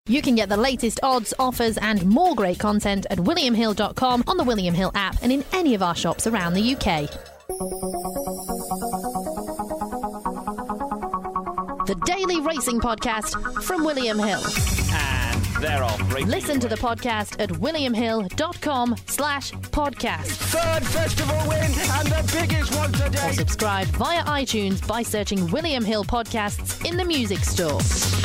You can get the latest odds, offers and more great content at williamhill.com, on the William Hill app and in any of our shops around the UK. The Daily Racing Podcast from William Hill. And they're off. Listen to the podcast at williamhill.com/podcast. Third festival win and the biggest one today. Or subscribe via iTunes by searching William Hill Podcasts in the music store.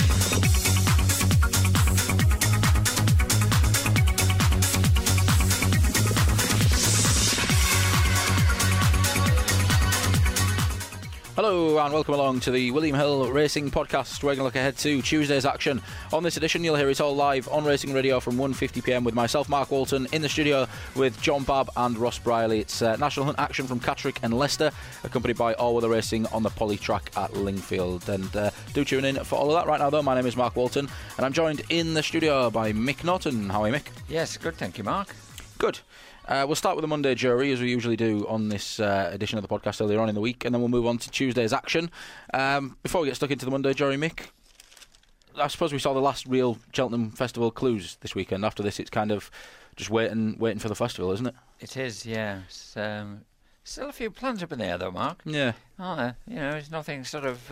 Hello and welcome along to the William Hill Racing Podcast. We're going to look ahead to Tuesday's action. On this edition, you'll hear it all live on Racing Radio from 1:50pm with myself, Mark Walton, in the studio with John Babb and Ross Briley. It's National Hunt action from Catterick and Leicester, accompanied by All Weather Racing on the Poly track at Lingfield. And do tune in for all of that. Right now, though, my name is Mark Walton, and I'm joined in the studio by Mick Norton. How are you, Mick? Yes, good, thank you, Mark. Good. We'll start with the Monday jury, as we usually do on this edition of the podcast earlier on in the week, and then we'll move on to Tuesday's action. Before we get stuck into the Monday jury, Mick, I suppose we saw the last real Cheltenham Festival clues this weekend. After this, it's kind of just waiting for the festival, isn't it? It is, yeah. Still a few plans up in there, though, Mark. Yeah. Aren't there? You know, it's nothing sort of...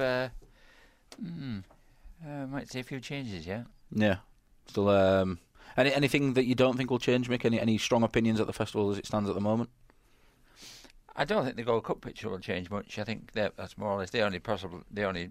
might see a few changes, yeah. Yeah. Still... Anything that you don't think will change, Mick? Any strong opinions at the festival as it stands at the moment? I don't think the Gold Cup picture will change much. I think that's more or less the only possible...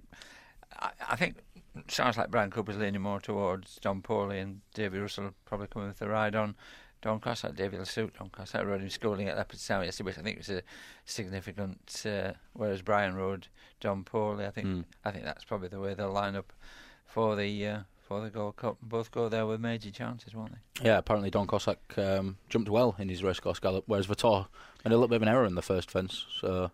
I think it sounds like Brian Cooper's leaning more towards John Pawley and Davy Russell probably coming with the ride on. Don Cossack, Davy will suit Don Cossack. Rode him schooling at Leopardstown yesterday, which I think was a significant... whereas Brian rode John Pawley. I think that's probably the way they'll line up for the Gold Cup. Both go there with major chances, won't they? Yeah, apparently Don Cossack jumped well in his racecourse gallop, whereas Vitor made a little bit of an error in the first fence, so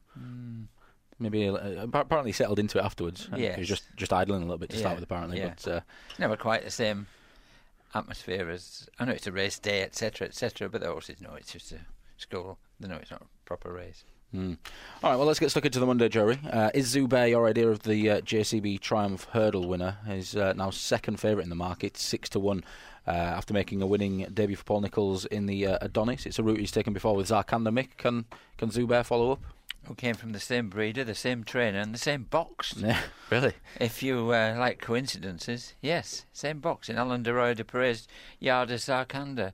maybe apparently settled into it afterwards. Yes. He was just idling a little bit to start with, apparently. Yeah. But never quite the same atmosphere as... I know it's a race day, etc., but the horses know it's just a school. They know it's not a proper race. All right, well, let's get stuck into the Monday jury. Is Zubair your idea of the JCB Triumph Hurdle winner? He's now second favourite in the market, 6-1, after making a winning debut for Paul Nicholls in the Adonis. It's a route he's taken before with Zarkanda. Mick, can Zubair follow up? Who came from the same breeder, the same trainer, and the same box. Yeah, really? If you like coincidences, yes, same box. In Alain de Roy de Perez yard as Zarkanda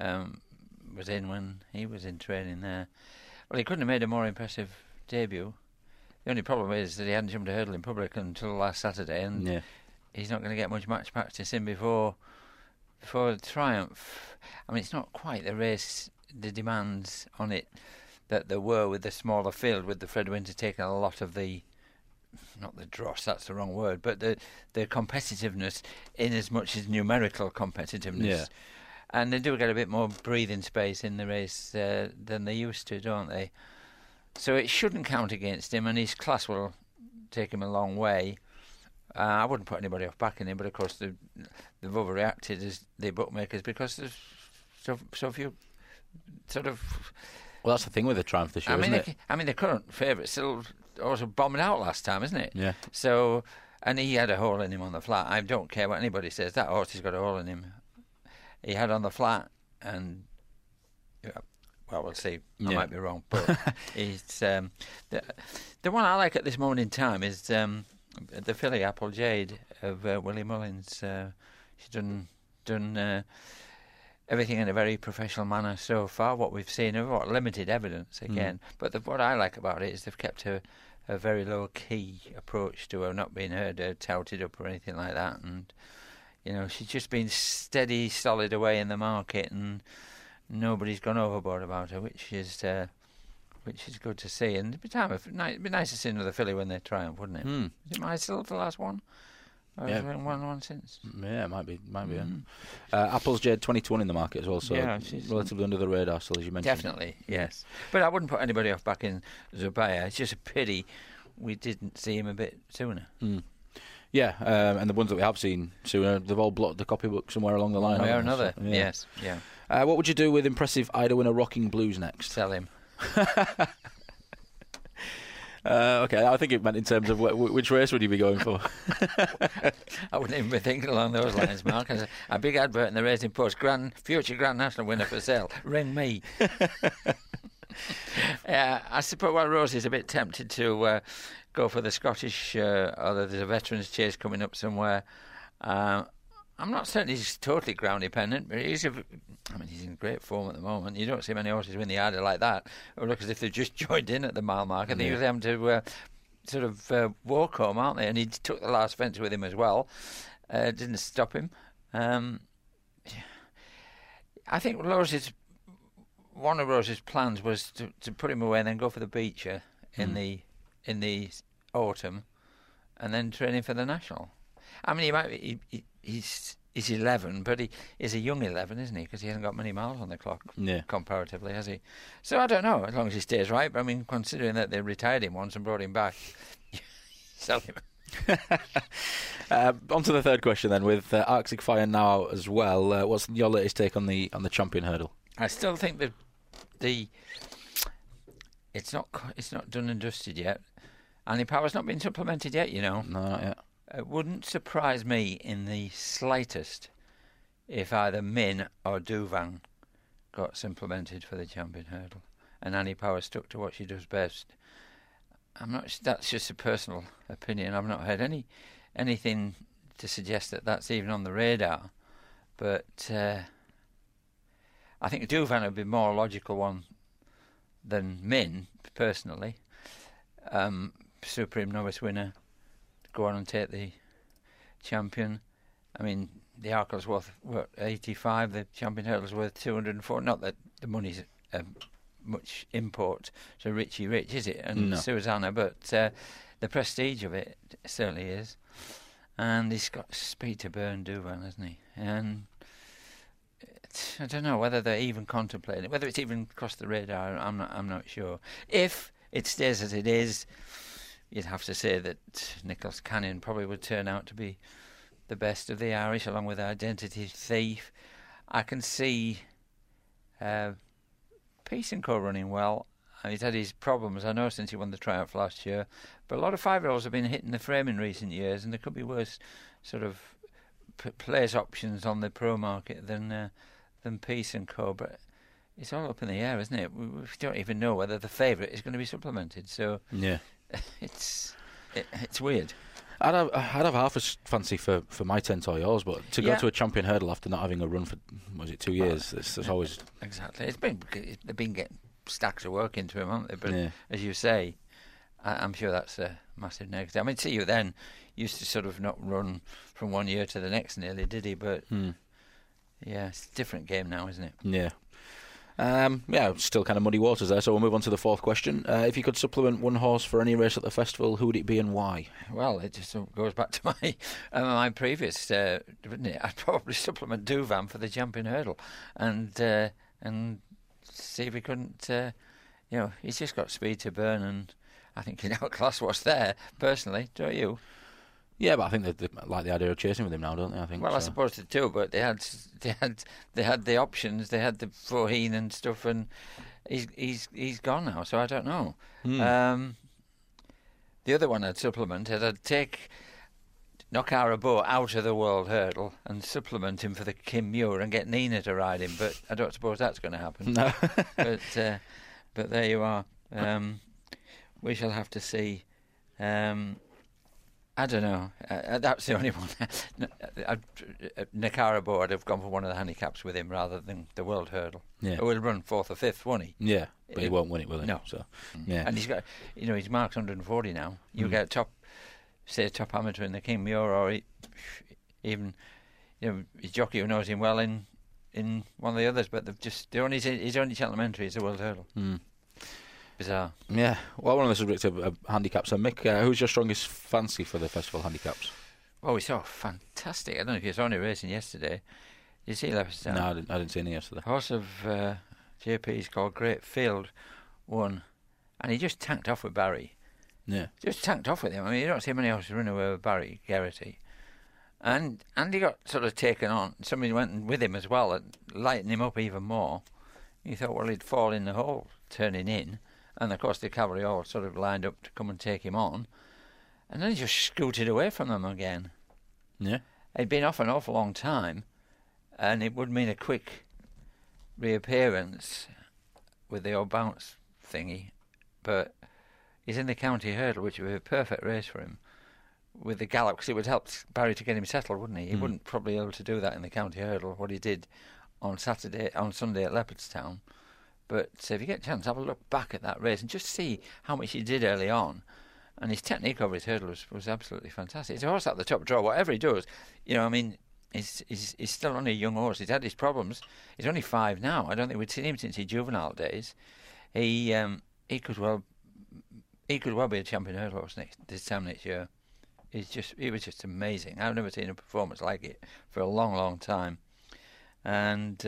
was in when he was in training there. Well, he couldn't have made a more impressive debut. The only problem is that he hadn't jumped a hurdle in public until last Saturday, and he's not going to get much match practice in before the Triumph. I mean, it's not quite the race, the demands on it that there were with the smaller field, with the Fred Winter taking a lot of the, not the dross, that's the wrong word, but the competitiveness in as much as numerical competitiveness. Yeah. And they do get a bit more breathing space in the race than they used to, don't they? So it shouldn't count against him, and his class will take him a long way. I wouldn't put anybody off backing him, but of course they've overreacted as the bookmakers because there's so few sort of... Well, that's the thing with the Triumph this year, isn't it? I mean, the current favourite still also bombed out last time, isn't it? Yeah. So, and he had a hole in him on the flat. I don't care what anybody says. That horse has got a hole in him. He had on the flat, and well, we'll see. I might be wrong, but he's the one I like at this moment in time is the filly Apple Jade of Willie Mullins. She's done everything in a very professional manner so far. What we've seen of limited evidence again, but what I like about it is they've kept a very low key approach to her, not being heard touted up or anything like that, and. You know, she's just been steady, solid away in the market, and nobody's gone overboard about her, which is good to see. And it'd be nice to see another filly when they triumph, wouldn't it? Is it myself the last one? Or has there been one since? Yeah, it might be. Yeah. Apple's Jade 20-1 in the market as well, so she's relatively under the radar still, as you mentioned. Definitely, yes. But I wouldn't put anybody off backing Zubair. It's just a pity we didn't see him a bit sooner. Yeah, and the ones that we have seen sooner, they've all blocked the copybook somewhere along the line. One way or another, so, yeah. Yes, yeah. What would you do with impressive Ida winner Rocking Blues next? Sell him. Okay, I think it meant in terms of which race would you be going for? I wouldn't even be thinking along those lines, Mark. A big advert in the Racing Post, future Grand National winner for sale. Ring me. I suppose, well, Rosie's a bit tempted to go for the Scottish, although there's a veterans chase coming up somewhere. I'm not certain he's totally ground dependent, but he's in great form at the moment. You don't see many horses win the Ardor like that, or look as if they've just joined in at the mile mark. I think he was having to sort of walk home, aren't they? And he took the last fence with him as well. Didn't stop him. I think one of Rose's plans was to put him away and then go for the Beecher in the autumn, and then training for the National. I mean, he's 11, but he's a young 11, isn't he? Because he hasn't got many miles on the clock, comparatively, has he? So I don't know, as long as he stays right. But I mean, considering that they retired him once and brought him back, sell him. On to the third question then, with Arctic Fire now as well. What's your latest take on the Champion Hurdle? I still think that it's not done and dusted yet. Annie Power's not been supplemented yet, you know. No, not yet. It wouldn't surprise me in the slightest if either Min or Douvan got supplemented for the Champion Hurdle, and Annie Power stuck to what she does best. That's just a personal opinion. I've not heard anything to suggest that that's even on the radar. But I think Douvan would be a more logical one than Min, personally. Supreme Novice winner, go on and take the Champion. I mean, the Arkle's worth 85, the Champion Hurdle's worth 204. Not that the money's much import to Richie Rich, is it? And Susanna, but the prestige of it certainly is. And he's got speed to burn, Douvan, hasn't he? And I don't know whether they're even contemplating it, whether it's even crossed the radar. I'm not sure. If it stays as it is, you'd have to say that Nicholas Canyon probably would turn out to be the best of the Irish, along with Identity Thief. I can see Peace & Co running well. He's had his problems, I know, since he won the Triumph last year. But a lot of 5-year-olds have been hitting the frame in recent years, and there could be worse sort of place options on the pro market than Peace & Co. But it's all up in the air, isn't it? We don't even know whether the favourite is going to be supplemented. So yeah. It's weird. I'd have half a fancy for my tent or yours, but to go to a Champion Hurdle after not having a run for 2 years, it's always exactly. They've been getting stacks of work into him, haven't they? But as you say, I'm sure that's a massive negative. I mean, See You Then used to sort of not run from one year to the next nearly, did he? But it's a different game now, isn't it? Yeah. Still kind of muddy waters there, so we'll move on to the fourth question. If you could supplement one horse for any race at the festival, who would it be and why? Well, it just goes back to my previous, wouldn't it? I'd probably supplement Douvan for the Champion Hurdle and see if he couldn't, he's just got speed to burn, and I think he'd outclass what's there, personally, don't you? Yeah, but I think they like the idea of chasing with him now, don't they? I think. Well, I suppose they do, but they had the options. They had the Foheen and stuff, and he's gone now. So I don't know. The other one I'd supplement is I'd take Knockara Bow out of the World Hurdle and supplement him for the Kim Muir and get Nina to ride him. But I don't suppose that's going to happen. No. But there you are. We shall have to see. I don't know. That's the only one. Knockara Bow, I'd have gone for one of the handicaps with him rather than the World Hurdle. Yeah. He will run 4th or 5th, won't he? Yeah, but he won't win it, will he? No. So, yeah. And he's got, his mark's 140 now. You get top amateur in the King Muir, or even, his jockey who knows him well in one of the others, but his only Cheltenham entry is the World Hurdle. Bizarre. Yeah. Well, one of the subjects of handicaps. So, Mick, who's your strongest fancy for the festival handicaps? Oh, we saw fantastic. I don't know if you saw any racing yesterday. Did you see Leopardstown? No, I didn't see any yesterday. Horse of JP's called Great Field won, and he just tanked off with Barry. Yeah. Just tanked off with him. I mean, you don't see many horses run away with Barry Geraghty. And he got sort of taken on. Somebody went with him as well and lightened him up even more. You thought, well, he'd fall in the hole turning in. And, of course, the cavalry all sort of lined up to come and take him on. And then he just scooted away from them again. Yeah. He'd been off an awful long time, and it would mean a quick reappearance with the old bounce thingy. But he's in the county hurdle, which would be a perfect race for him, with the gallop, because it would help Barry to get him settled, wouldn't he? He wouldn't probably be able to do that in the county hurdle, what he did on Sunday at Leopardstown. But if you get a chance, have a look back at that race and just see how much he did early on. And his technique over his hurdle was absolutely fantastic. It's a horse at the top draw. Whatever he does, he's still only a young horse. He's had his problems. He's only 5 now. I don't think we'd seen him since his juvenile days. He could well be a champion hurdle horse this time next year. He was just amazing. I've never seen a performance like it for a long, long time. And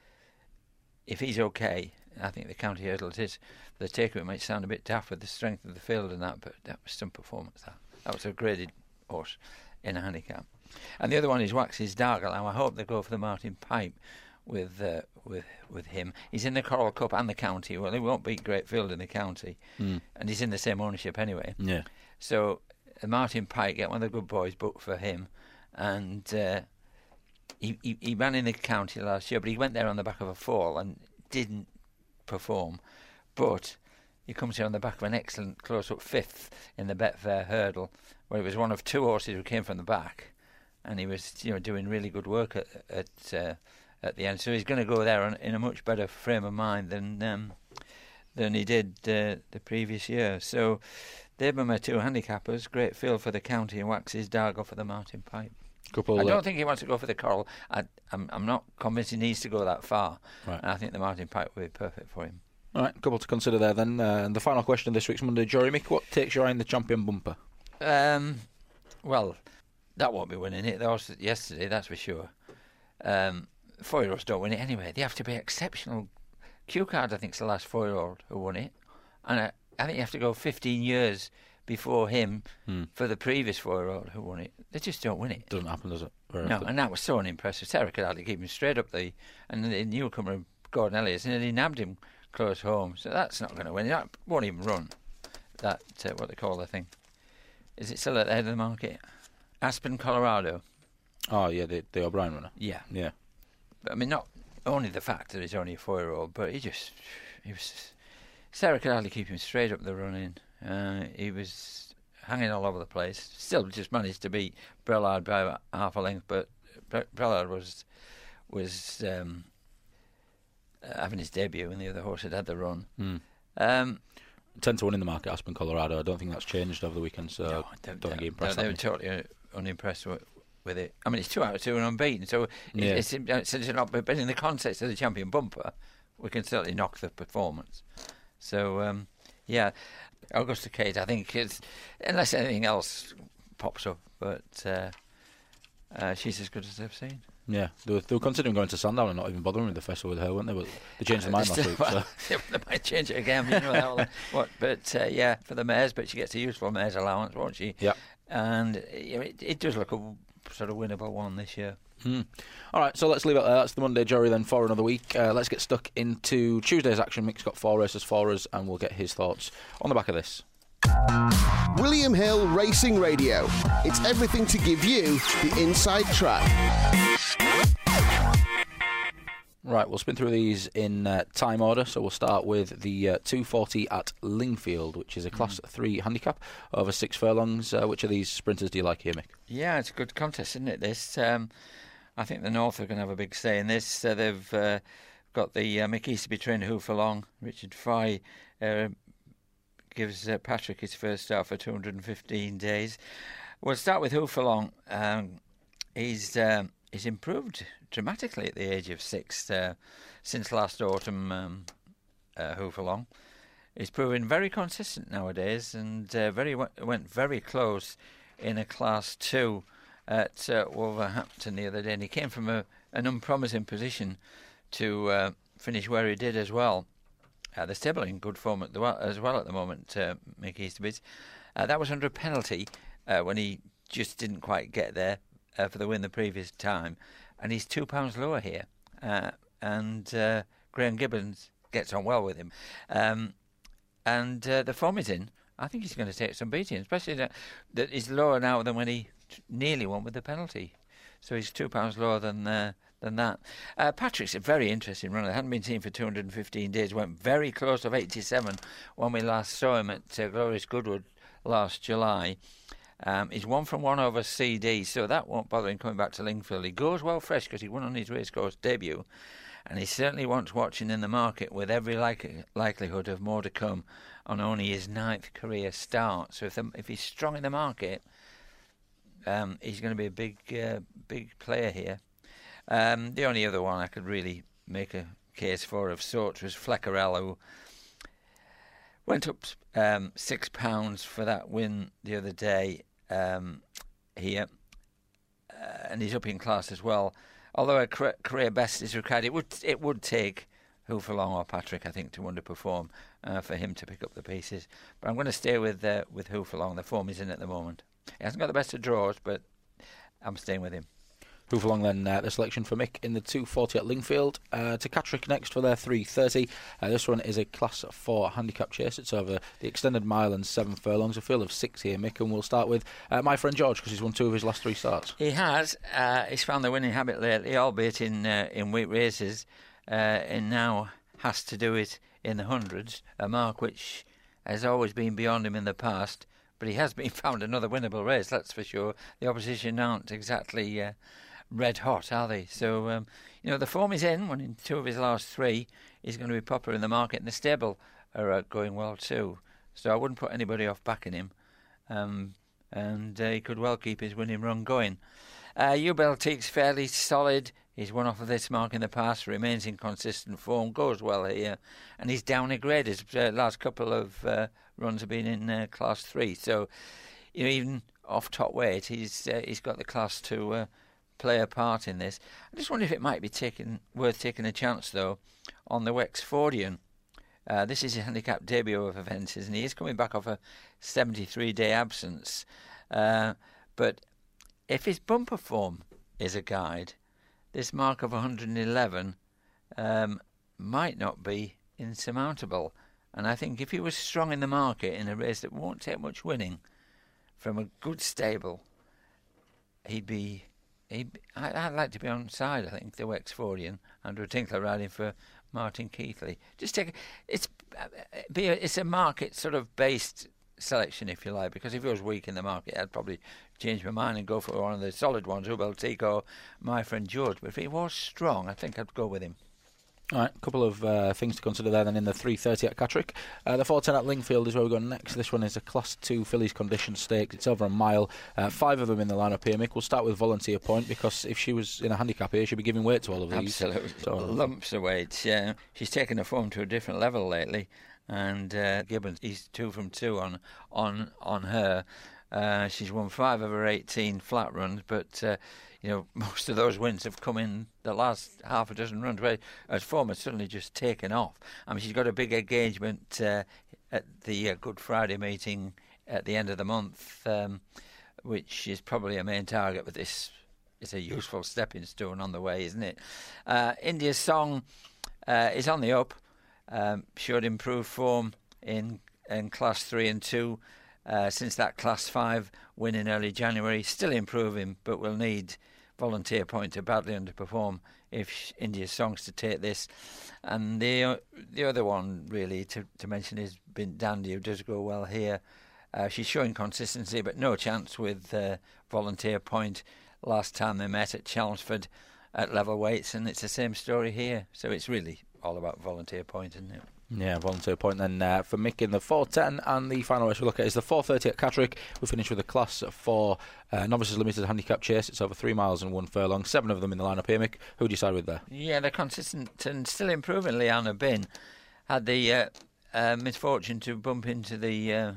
if he's okay, I think the county hurdle it is. The takeaway might sound a bit daft with the strength of the field and that, but that was some performance. That was a graded horse in a handicap. And the other one is Wax's Dargle. Now I hope they go for the Martin Pipe with him. He's in the Coral Cup and the county. Well, he won't beat Greatfield in the county, and he's in the same ownership anyway. Yeah. So Martin Pike, get one of the good boys booked for him, and he ran in the county last year, but he went there on the back of a fall and didn't perform. But he comes here on the back of an excellent close-up 5th in the Betfair Hurdle, where he was one of 2 horses who came from the back, and he was doing really good work at the end. So he's going to go there in a much better frame of mind than he did the previous year. So they've been my 2 handicappers. Greatfield for the county and Wax's Dargle for the Martin Pipe. I don't think he wants to go for the Coral. I'm not convinced he needs to go that far. Right. And I think the Martin Pipe will be perfect for him. All right, a couple to consider there then. And the final question of this week's Monday Jury, Mick, what takes your eye in the champion bumper? Well, that won't be winning it. That was yesterday, that's for sure. 4-year-olds don't win it anyway. They have to be exceptional. Q-Card, I think, is the last 4-year-old who won it. And I think you have to go 15 years before him for the previous 4-year-old who won it. They just don't win it. Doesn't happen, does it? Very No, often. and that was so unimpressive. Sarah could hardly keep him straight up and the newcomer, Gordon Elliott, and he nabbed him close home. So that's not going to win. That won't even run. That, what they call the thing. Is it still at the head of the market? Aspen, Colorado. Oh, yeah, the O'Brien runner. Yeah. Yeah. But, I mean, not only the fact that he's only a 4-year-old, but Sarah could hardly keep him straight up the running. He was hanging all over the place. Still just managed to beat Brellard by about half a length, but Brellard was having his debut, and the other horse had the run. 10 to 1 in the market, Aspen, Colorado. I don't think that's changed over the weekend, so No, don't think he impressed. They were totally unimpressed with it. I mean, it's 2 out of 2 and unbeaten, so it's not. But in the context of the champion bumper, we can certainly knock the performance. So yeah, Augusta Kate, I think it's, unless anything else pops up, but she's as good as I've seen. Yeah, they were considering going to Sandown and not even bothering with the festival with her, weren't they? But they changed their mind last week. So. They might change it again, you know. But yeah, for the mares, but she gets a useful mares allowance, won't she? Yeah. And it does look a sort of winnable one this year. All right, so let's leave it there. That's the Monday Jury then for another week. Let's get stuck into Tuesday's action. Mick's got 4 races for us, and we'll get his thoughts on the back of this. William Hill Racing Radio. It's everything to give you the inside track. Right, we'll spin through these in time order. So we'll start with the 240 at Lingfield, which is a Class 3 handicap over 6 furlongs. Which of these sprinters do you like here, Mick? Yeah, it's a good contest, isn't it, this? I think the North are going to have a big say in this. They've got the Mick Easterby trained Who For Long. Richard Fry gives Patrick his first start for 215 days. We'll start with Who For Long. He's improved dramatically at the age of 6 since last autumn. Who For Long. He's proven very consistent nowadays, and went very close in a Class 2 at Wolverhampton the other day, and he came from an unpromising position to finish where he did as well. The stable in good form as well at the moment, Mick Easterby's. That was under a penalty when he just didn't quite get there for the win the previous time, and he's £2 lower here. And Graham Gibbons gets on well with him. and the form is in. I think he's going to take some beating, especially that he's lower now than when he nearly won with the penalty. So he's £2 lower than that. Patrick's a very interesting runner. Hadn't been seen for 215 days. Went very close of 87 when we last saw him at Glorious Goodwood last July. He's 1 from 1 over CD, so that won't bother him coming back to Lingfield. He goes well fresh because he won on his racecourse debut, and he certainly wants watching in the market with every likelihood of more to come on only his 9th career start. So if he's strong in the market, he's going to be a big player here. The only other one I could really make a case for of sorts was Fleckerell, who went up £6 for that win the other day here, and he's up in class as well. Although a career best is required, it would take Hoofelong or Patrick, I think, to underperform for him to pick up the pieces. But I'm going to stay with Hoofelong. The form he's in at the moment. He hasn't got the best of draws, but I'm staying with him. Hoofelong then the selection for Mick in the 240 at Lingfield. To Catterick next for their 330. This one is a Class 4 handicap chase. It's over the extended mile and 7 furlongs. A field of 6 here, Mick, and we'll start with my friend George, because he's won 2 of his last 3 starts. He has. He's found the winning habit lately, albeit in weight races, and now has to do it in the hundreds, a mark which has always been beyond him in the past. But he has been found another winnable race, that's for sure. The opposition aren't exactly red hot, are they? So, the form is in. Winning 2 of his last 3. He's going to be popular in the market, and the stable are going well too. So I wouldn't put anybody off backing him. And he could well keep his winning run going. Ubelteek's fairly solid. He's won off of this mark in the past, remains in consistent form, goes well here, and he's down a grade. His last couple of runs have been in Class 3. So, even off top weight, he's got the class to play a part in this. I just wonder if it might be worth taking a chance, though, on the Wexfordian. This is his handicap debut of events, and he is coming back off a 73-day absence. But if his bumper form is a guide, this mark of 111 might not be insurmountable. And I think if he was strong in the market in a race that won't take much winning from a good stable, I'd like to be on side, I think, the Wexfordian, Andrew Tinkler riding for Martin Keithley. It's a market sort of based selection, if you like, because if he was weak in the market, I'd probably change my mind and go for one of the solid ones, Ubelteek or my friend George. But if he was strong, I think I'd go with him. All right, a couple of things to consider there then in the 330 at Catterick. The 410 at Lingfield is where we're going next. This one is a Class 2 fillies condition stakes. It's over a mile. 5 of them in the lineup here, Mick. We'll start with Volunteer Point, because if she was in a handicap here, she'd be giving weight to all of these. Absolutely. So, lumps of weight. Yeah. She's taken her form to a different level lately, and Gibbons, he's 2 from 2 on her. She's won 5 of her 18 flat runs, but most of those wins have come in the last half a dozen runs, where her form has suddenly just taken off. I mean, she's got a big engagement at the Good Friday meeting at the end of the month, which is probably a main target, but this is a useful stepping stone on the way, isn't it? India's Song is on the up, showed improved form in Class 3 and 2 since that Class 5 win in early January. Still improving, but will need Volunteer Point to badly underperform if India's Song's to take this. And the other one really to mention is Bint Dandy, who does go well here. She's showing consistency, but no chance with Volunteer Point last time they met at Chelmsford at level weights, and it's the same story here. So it's really all about Volunteer Point, isn't it? Yeah, Volunteer Point then for Mick in the 410, and the final race we look at is the 430 at Catterick. We finish with a Class 4 Novices Limited handicap chase. It's over 3 miles and 1 furlong. 7 of them in the lineup here, Mick. Who do you side with there? Yeah, they're consistent and still improving. Liana Bin had the misfortune to bump into the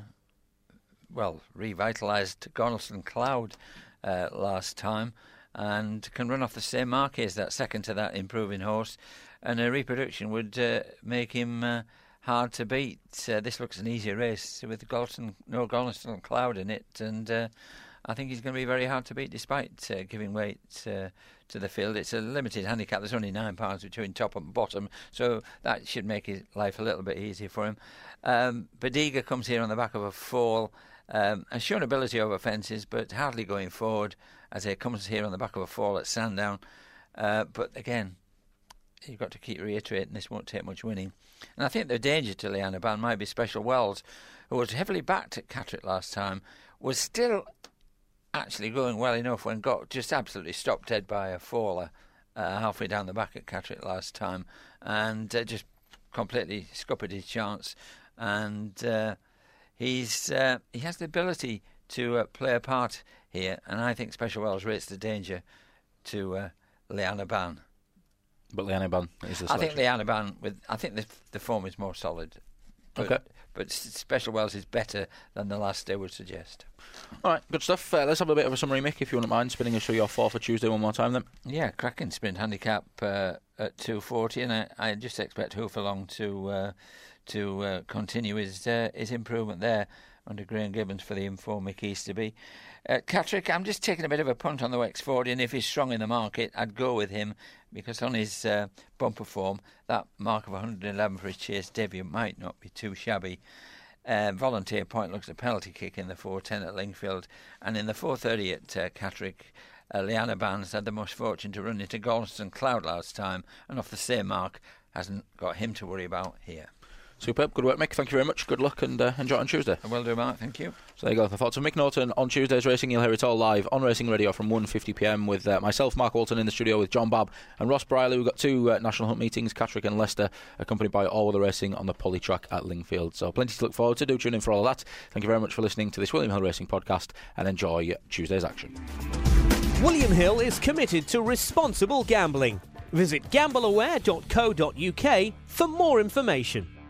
revitalised Gonalston Cloud last time, and can run off the same mark as that, second to that improving horse, and a reproduction would make him hard to beat. This looks an easier race with Gonalston Cloud in it, and I think he's going to be very hard to beat, despite giving weight to to the field. It's a limited handicap. There's only £9 between top and bottom, so that should make his life a little bit easier for him. Badiga comes here on the back of a fall. Has shown ability over fences, but hardly going forward, as he comes here on the back of a fall at Sandown. But again, you've got to keep reiterating this won't take much winning. And I think the danger to Liana Ban might be Special Wells, who was heavily backed at Catterick last time, was still actually going well enough when got just absolutely stopped dead by a faller halfway down the back at Catterick last time, and just completely scuppered his chance. And he has the ability to play a part here, and I think Special Wells rates the danger to Liana Ban. But Liana Ban is the selection. I think Liana Ban, I think the form is more solid. Okay. But Special Wells is better than the last day would suggest. All right, good stuff. Let's have a bit of a summary, Mick, if you wouldn't mind spinning us through your 4 for Tuesday one more time then. Yeah, cracking sprint handicap at 240, and I just expect Hooferlong to continue his improvement there under Graham Gibbons for the informed Mick Easterby. Catterick, I'm just taking a bit of a punt on the Wexfordian, and if he's strong in the market, I'd go with him, because on his bumper form, that mark of 111 for his chase debut might not be too shabby. Volunteer Point looks a penalty kick in the 4:10 at Lingfield, and in the 4:30 at Catterick, Liana Ban's had the misfortune to run into Goldston Cloud last time, and off the same mark hasn't got him to worry about here. Superb. Good work, Mick. Thank you very much. Good luck and enjoy on Tuesday. I will do, Mark. Thank you. So there you go. The thoughts of Mick Norton on Tuesday's racing. You'll hear it all live on Racing Radio from 1:50pm with myself, Mark Walton, in the studio with John Babb and Ross Briley. We've got 2 National Hunt meetings, Catterick and Leicester, accompanied by All Weather Racing on the Poly track at Lingfield. So plenty to look forward to. Do tune in for all of that. Thank you very much for listening to this William Hill Racing podcast, and enjoy Tuesday's action. William Hill is committed to responsible gambling. Visit gambleaware.co.uk for more information.